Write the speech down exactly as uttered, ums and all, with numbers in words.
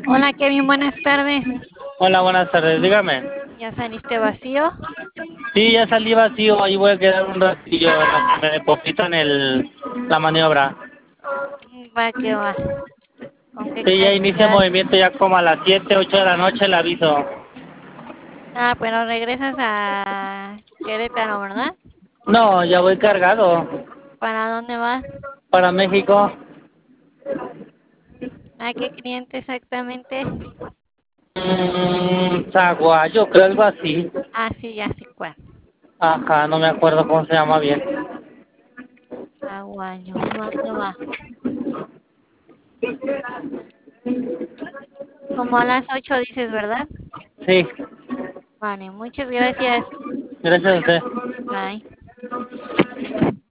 Hola Kevin, buenas tardes. Hola, buenas tardes, dígame. ¿Ya saliste vacío? Sí, ya salí vacío, ahí voy a quedar un ratillo, en lo que me depositan el, la maniobra. Mm, Va que va. ¿Con qué Sí, ya inicia cantidad? movimiento ya como a las siete, ocho de la noche, le aviso. Ah, pero regresas a Querétaro, ¿verdad? No, ya voy cargado ¿Para dónde vas? para México. ¿A qué cliente exactamente? Mmm, Zaguayo, creo algo así. Ah, sí, ya sé cuál. Ajá, no me acuerdo cómo se llama bien. Aguayo, va que va. Como a las ocho dices, ¿verdad? Sí, Vale, muchas gracias. gracias a usted. Bye.